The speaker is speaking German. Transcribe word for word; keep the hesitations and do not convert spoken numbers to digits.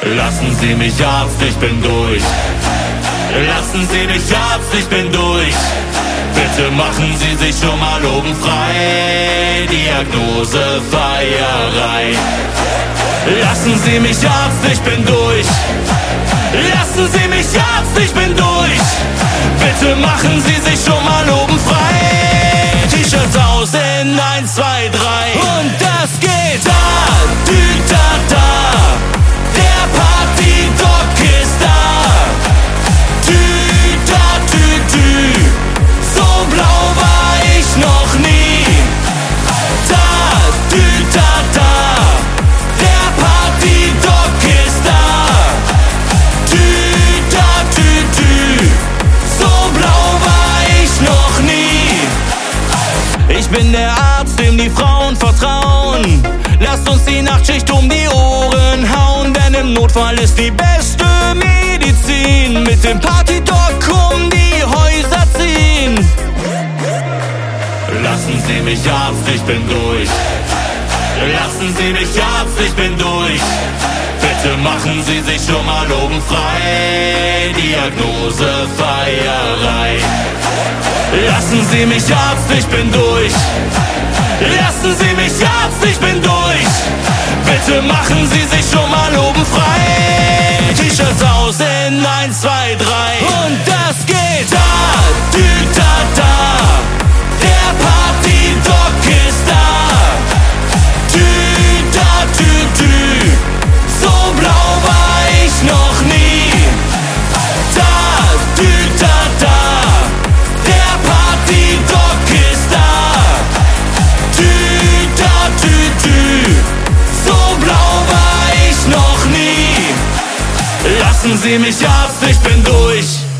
Lassen Sie mich Arzt, ich bin durch. Lassen Sie mich Arzt, ich bin durch. Bitte machen Sie sich schon mal oben frei. Diagnose Feierei. Lassen Sie mich Arzt, ich bin durch. Lassen Sie mich Arzt, ich bin durch. Bitte machen Sie sich schon mal oben frei. T-Shirts aus in eins, zwei, drei. Und das geht da, dü, da, da. Der Party-Doc ist da. Dü, da, dü, dü. So blau war ich noch nie. Da, dü, da, da. Der Party-Doc ist da. Dü, da, dü, dü. So blau war ich noch nie. Ich bin der Arzt, dem die Frauen vertrauen. Lasst uns die Nachtschicht um die Ohren hauen, denn im Notfall ist die beste Medizin. Mit dem Party-Doc um die Häuser ziehen. Lassen Sie mich Arzt, ich bin durch. Lassen Sie mich Arzt, ich bin durch. Bitte machen Sie sich schon mal oben frei. Diagnose Feierei. Lassen Sie mich Arzt, ich bin durch. Lassen Sie mich Arzt, ich bin durch. Bitte machen Sie sich schon mal oben frei. T-Shirts aus in eins, zwei, drei. Und das geht da, dü, da, da. Der Party-Doc ist da. Dü, da, dü, dü. So blau war ich noch nie. Da, dü, da, da. Der Party-Doc ist da. Dü, da, dü, dü. So blau war ich noch nie. Lassen Sie mich Arzt, ich bin durch.